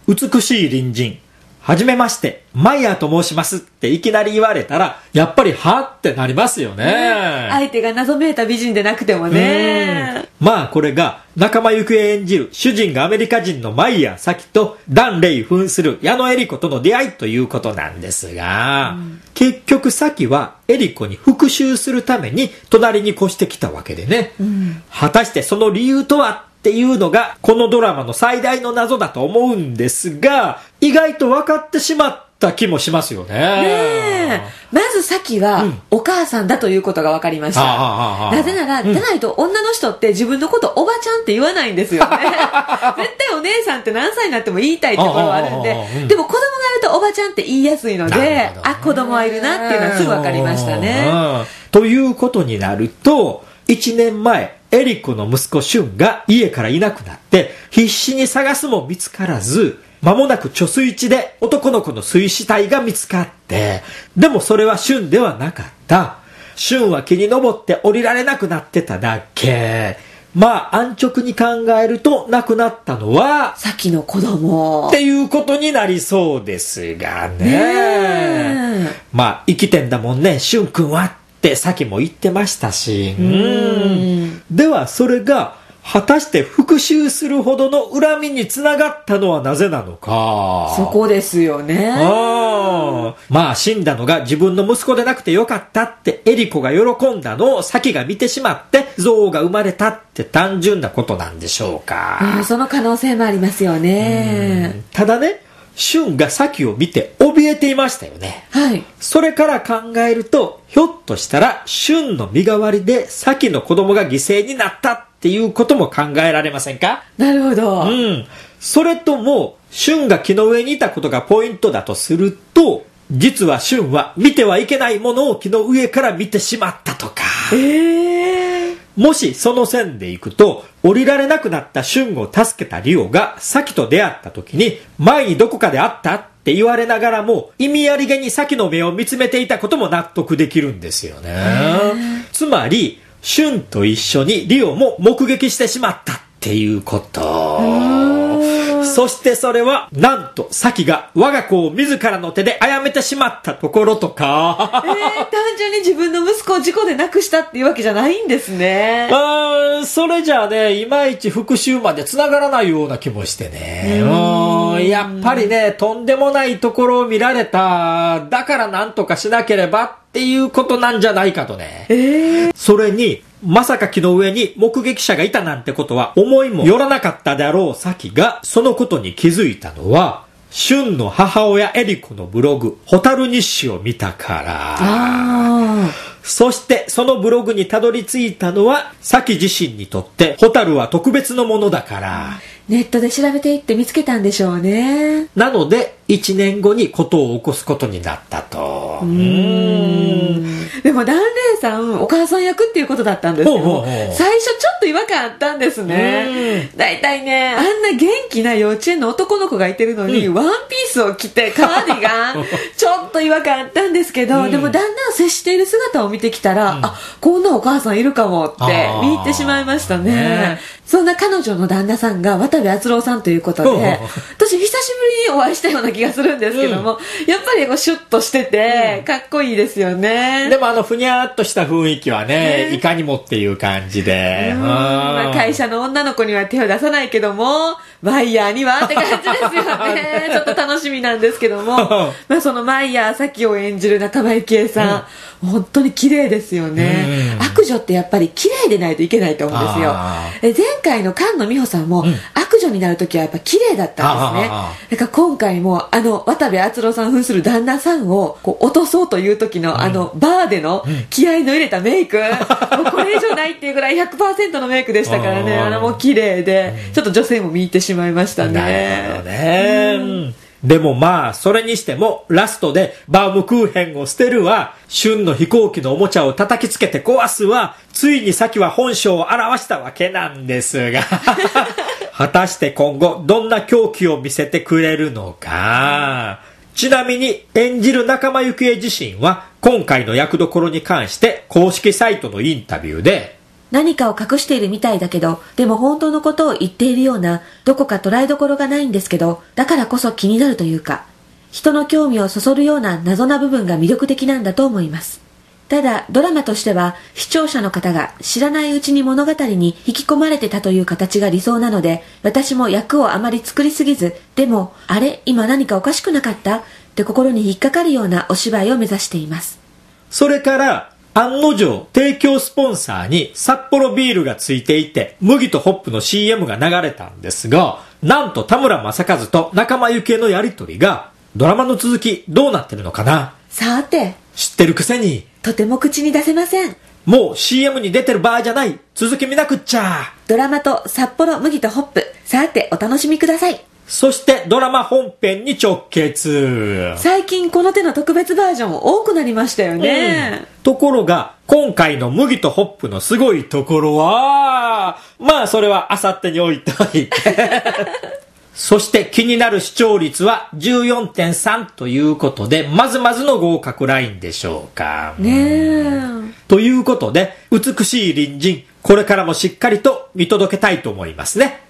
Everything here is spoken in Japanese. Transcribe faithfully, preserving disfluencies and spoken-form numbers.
美しい隣人、はじめまして、マイヤーと申しますっていきなり言われたら、やっぱりはってなりますよね。 ね、相手が謎めいた美人でなくてもね。 まあこれが仲間由紀恵演じる主人がアメリカ人のマイヤー咲とダン・レイ扮する矢野恵理子との出会いということなんですが、うん、結局咲は恵理子に復讐するために隣に越してきたわけでね、うん、果たしてその理由とはっていうのがこのドラマの最大の謎だと思うんですが、意外と分かってしまった気もしますよね。 ねえ、まずさきはお母さんだということが分かりました。うん、なぜなら、うん、でないと女の人って自分のことおばちゃんって言わないんですよね。絶対お姉さんって何歳になっても言いたいところはあるんで、うん、でも子供がいるとおばちゃんって言いやすいので、あ、子供はいるなっていうのはすぐ分かりましたね。 ということになると、いちねんまえエリコの息子シュンが家からいなくなって必死に探すも見つからず、間もなく貯水池で男の子の水死体が見つかって、でもそれはシュンではなかった。シュンは木に登って降りられなくなってただけ。まあ安直に考えると亡くなったのはさきの子供っていうことになりそうですがね。ね、まあ生きてんだもんね、シュン君はってさきも言ってましたし、うーん、ではそれが果たして復讐するほどの恨みにつながったのはなぜなのか。 そこですよね。 あ、まあ死んだのが自分の息子でなくてよかったってエリコが喜んだのをさきが見てしまって憎悪が生まれたって単純なことなんでしょうか。 その可能性もありますよね。 ただね、シュンがサキを見て怯えていましたよね。 はい。 それから考えると、ひょっとしたらシュンの身代わりでサキの子供が犠牲になったっていうことも考えられませんか？ なるほど。 うん。それとも、シュンが木の上にいたことがポイントだとすると、実はシュンは見てはいけないものを木の上から見てしまったとか。 えー。 もしその線でいくと、降りられなくなったシュンを助けたリオがサキと出会った時に、前にどこかで会ったって言われながらも、意味ありげにサキの目を見つめていたことも納得できるんですよね。つまり、シュンと一緒にリオも目撃してしまったっていうこと。そしてそれはなんとサキが我が子を自らの手で殺めてしまったところとか。 えー、単純に自分の息子を事故で亡くしたっていうわけじゃないんですね。 あ、それじゃあね、いまいち復讐まで繋がらないような気もしてね。うん、やっぱりね、とんでもないところを見られた、だからなんとかしなければっていうことなんじゃないかとね。 えー、 それにまさか木の上に目撃者がいたなんてことは思いもよらなかったであろうサキがそのことに気づいたのは、シュンの母親エリコのブログホタル日誌を見たから。 あ、 そしてそのブログにたどり着いたのはサキ自身にとってホタルは特別のものだから。 ネットで調べていって見つけたんでしょうね。 なのでいちねんごに事を起こすことになったと。うーん、 でもダンレイさんお母さん役っていうことだったんですけど、ほうほうほう、最初ちょっと違和感あったんですね。だいたいね、あんな元気な幼稚園の男の子がいてるのに、うん、ワンピースを着てカーディガンちょっと違和感あったんですけど、うん、でもだんだん接している姿を見てきたら、うん、あ、こんなお母さんいるかもって見入ってしまいましたね。ね、そんな彼女の旦那さんが渡部篤郎さんということで、私久しぶりにお会いしたような気がするんですけども、うん、やっぱりこうシュッとしてて、うん、かっこいいですよね。 でもあのふにゃーっとした雰囲気はね、いかにもっていう感じで、うん、 まあ、会社の女の子には手を出さないけどもマイヤーにはって感じですよね。ちょっと楽しみなんですけどもまあそのマイヤーサキを演じる仲間由紀恵さん、うん、本当に綺麗ですよね、うん、悪女ってやっぱり綺麗でないといけないと思うんですよ。え前回の菅野美穂さんも、うん、悪女になるときはやっぱ綺麗だったんですね。だから今回もあの渡部篤郎さん扮する旦那さんをこう落とそうという時の、うん、あのバーでの気合の入れたメイク、うん、もうこれ以上ないっていうぐらい ひゃくパーセント のメイクでしたからね。あれも綺麗で、うん、ちょっと女性も見入ってしまいましたね。 なるほどね、うん、でもまあそれにしてもラストでバームクーヘンを捨てるわ、旬の飛行機のおもちゃを叩きつけて壊すわ、ついにサキは本性を表したわけなんですが果たして今後どんな狂気を見せてくれるのか。ちなみに演じる仲間由紀恵自身は今回の役どころに関して公式サイトのインタビューで、 何かを隠しているみたいだけど、でも本当のことを言っているような、どこか捉えどころがないんですけど、だからこそ気になるというか、人の興味をそそるような謎な部分が魅力的なんだと思います。ただ、ドラマとしては、視聴者の方が知らないうちに物語に引き込まれてたという形が理想なので、私も役をあまり作りすぎず、でも、あれ、今何かおかしくなかったって心に引っかかるようなお芝居を目指しています。 それから、案の定、提供スポンサーに札幌ビールがついていて、麦とホップの シーエム が流れたんですが、なんと田村正和と仲間由紀恵のやりとりが、ドラマの続きどうなってるのかな？ さて、 知ってるくせに。 とても口に出せません。 もう シーエム に出てる場合じゃない。続き見なくっちゃ。 ドラマと札幌麦とホップ。さて、お楽しみください。 そしてドラマ本編に直結。 最近この手の特別バージョン多くなりましたよね、 うん、ところが今回の麦とホップのすごいところは、まあそれはあさってに置いといてそして気になる視聴率は じゅうよんてんさん ということで、まずまずの合格ラインでしょうかねえ。 ということで、美しい隣人、これからもしっかりと見届けたいと思いますね。